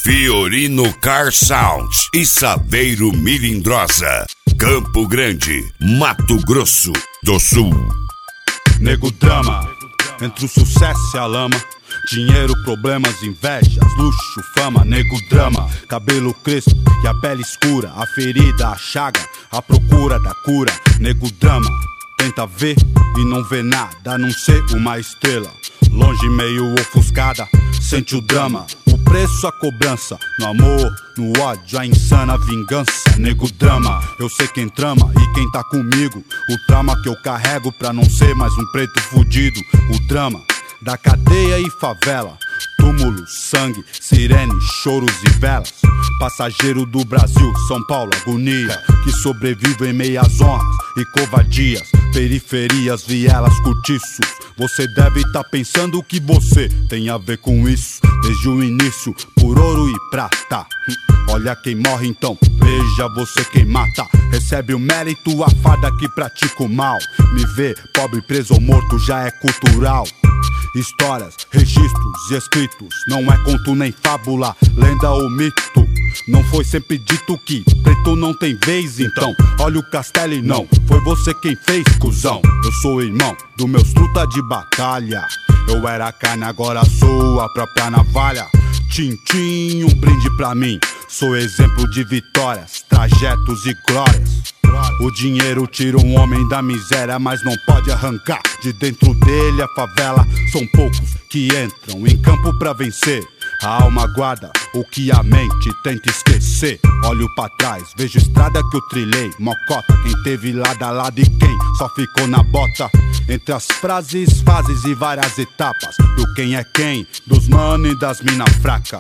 Fiorino Car Sound e Saveiro Milindrosa, Campo Grande, Mato Grosso do Sul. Nego drama, entre o sucesso e a lama. Dinheiro, problemas, invejas, luxo, fama. Nego drama, cabelo crespo e a pele escura. A ferida, a chaga, a procura da cura. Nego drama, tenta ver e não vê nada, a não ser uma estrela longe, meio ofuscada. Sente o drama, o preço, a cobrança. No amor, no ódio, a insana vingança. Nego drama, eu sei quem trama e quem tá comigo. O trauma que eu carrego pra não ser mais um preto fudido. O drama da cadeia e favela, túmulo, sangue, sirene, choros e velas. Passageiro do Brasil, São Paulo, agonia, que sobrevive em meias honras e covardias. Periferias, vielas, cortiços. Você deve tá pensando que você tem a ver com isso. Desde o início, por ouro e prata. Olha quem morre então, veja você quem mata. Recebe o mérito, a farda que pratica o mal. Me ver pobre, preso ou morto já é cultural. Histórias, registros e escritos, não é conto nem fábula, lenda ou mito. Não foi sempre dito que preto não tem vez, então olha o castelo e não foi você quem fez, cuzão. Eu sou irmão dos meus truta de batalha. Eu era carne, agora sou a própria navalha. Tintim, um brinde pra mim. Sou exemplo de vitórias, trajetos e glórias. O dinheiro tira um homem da miséria, mas não pode arrancar de dentro dele a favela. São poucos que entram em campo pra vencer. A alma guarda o que a mente tenta esquecer. Olho pra trás, vejo estrada que eu trilhei. Mocota, quem teve lado a lado e quem só ficou na bota. Entre as frases, fases e várias etapas do quem é quem, dos mano e das mina fraca.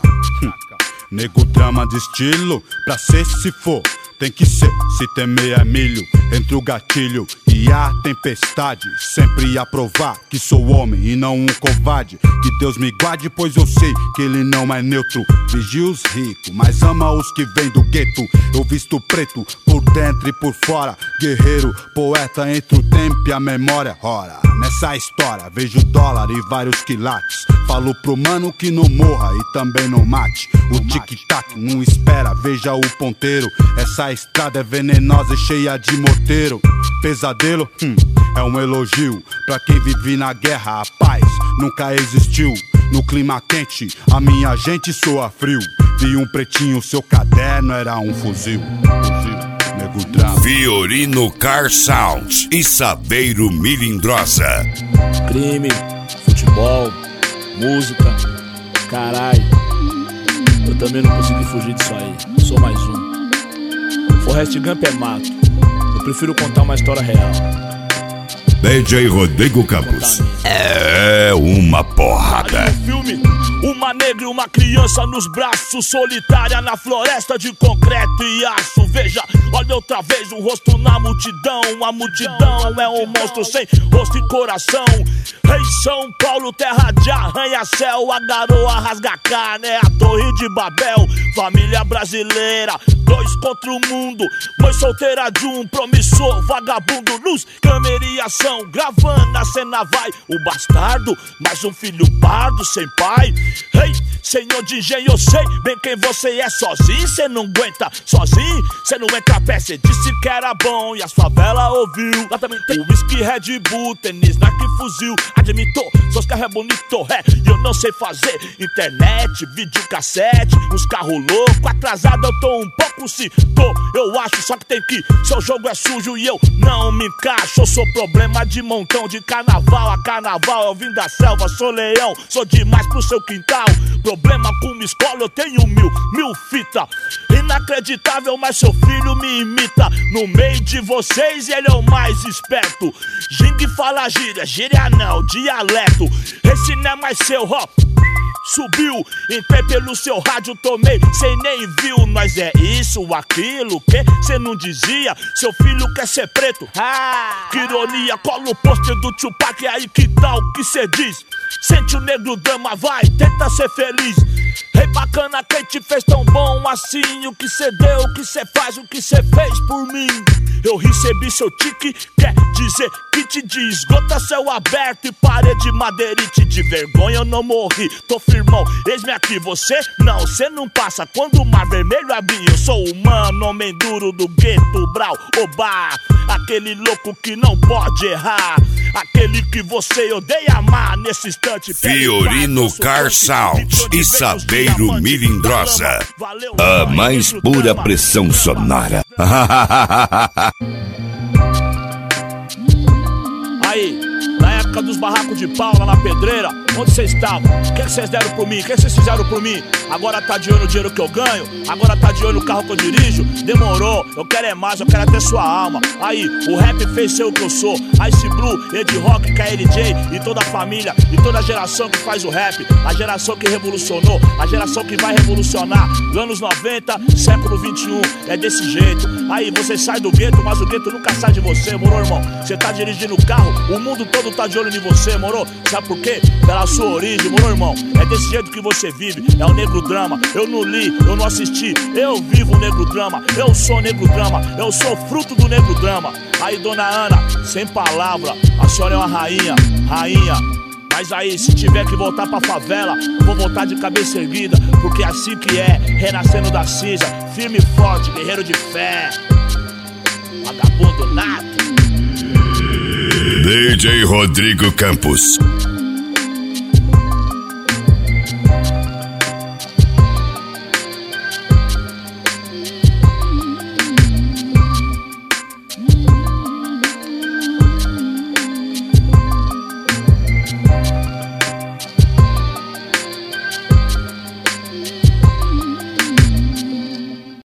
Nego drama de estilo, pra ser se for tem que ser, se temer é milho. Entre o gatilho e a tempestade, sempre a provar que sou homem e não um covarde. Que Deus me guarde, pois eu sei que ele não é neutro. Vigia os ricos, mas ama os que vêm do gueto. Eu visto preto por dentro e por fora. Guerreiro, poeta entre o tempo e a memória. Ora, nessa história vejo dólar e vários quilates. Falo pro mano que não morra e também não mate. O tic-tac não espera, veja o ponteiro. Essa estrada é venenosa e cheia de morteiro. Pesadelo, é um elogio pra quem vive na guerra. A paz nunca existiu. No clima quente, a minha gente soa frio. Vi um pretinho, seu caderno era um fuzil. Nego drama. Fiorino Car Sound e Saveiro Milindrosa. Crime, futebol, música, caralho. Eu também não consegui fugir disso aí. Sou mais um. Forrest Gump é mato. Eu prefiro contar uma história real. DJ Rodrigo Campos é uma porrada. Ali no filme, uma negra e uma criança nos braços, solitária na floresta de concreto e aço. Veja, olha outra vez o rosto na multidão. A multidão é um monstro sem rosto e coração. Rei São Paulo, terra de arranha-céu. A garoa rasga carne, é a torre de Babel. Família brasileira, 2 contra o mundo. Mãe solteira de um promissor vagabundo. Luz, câmera e ação, gravando a cena vai. O bastardo, mais um filho pardo sem pai. Rei, senhor de engenho, eu sei bem quem você é. Sozinho cê não aguenta, sozinho cê não entra a pé. Cê disse que era bom e as favelas ouviu. Lá também tem whisky, Red Bull, tênis, Nike, fuzil. Admitou, seus carros é bonito, e eu não sei fazer internet, videocassete, uns carros loucos. Atrasado eu tô um pouco, se tô, eu acho. Só que tem que, seu jogo é sujo e eu não me encaixo. Eu sou problema de montão, de carnaval a carnaval. Eu vim da selva, sou leão, sou demais pro seu quintal. Problema com uma escola, eu tenho mil fita. Inacreditável, mas seu filho me imita. No meio de vocês ele é o mais esperto. Gingue fala gíria, gíria não, dialeto. Esse não é mais seu, ó. Subiu, entrei pelo seu rádio, tomei, cê nem viu. Nós é isso, aquilo, que cê não dizia. Seu filho quer ser preto, que ironia. Cola o pôster do Tupac, é aí que tal que cê diz. Sente o negro drama, vai, tenta ser feliz. Rei bacana, quem te fez tão bom assim? O que cê deu, o que cê faz, o que cê fez por mim? eu recebi seu tique. Quer dizer que te desgota céu aberto e parede madeirite. De vergonha eu não morri, tô firmão, eis-me aqui. Você não, cê não passa quando o mar vermelho abrir. Eu sou humano, homem duro do gueto, brau, obá. Aquele louco que não pode errar, aquele que você odeia amar nesse instante. Fiorino Car Sounds e Saveiro Milindrosa, a mais pura pressão sonora. Aí, na época dos barracos de pau lá na pedreira, onde vocês estavam? O que vocês deram por mim? O que vocês fizeram por mim? Agora tá de olho no dinheiro que eu ganho? Agora tá de olho no carro que eu dirijo? Demorou, eu quero é mais, eu quero até sua alma. Aí, o rap fez ser o que eu sou. Ice Blue, Ed Rock, KLJ e toda a família e toda a geração que faz o rap. A geração que revolucionou, a geração que vai revolucionar. Anos 90, século 21, é desse jeito. Aí você sai do gueto, mas o gueto nunca sai de você, moro, irmão? Você tá dirigindo o carro, o mundo todo tá de olho em você, moro? Sabe por quê? Pela sua origem, moro, irmão? É desse jeito que você vive, é o negro drama. Eu não li, eu não assisti, eu vivo o negro drama. Eu sou negro drama, eu sou fruto do negro drama. Aí, dona Ana, sem palavra, a senhora é uma rainha, rainha. Mas aí, se tiver que voltar pra favela, vou voltar de cabeça erguida, porque é assim que é, renascendo da cinza, firme e forte, guerreiro de fé, vagabundo nato. DJ Rodrigo Campos.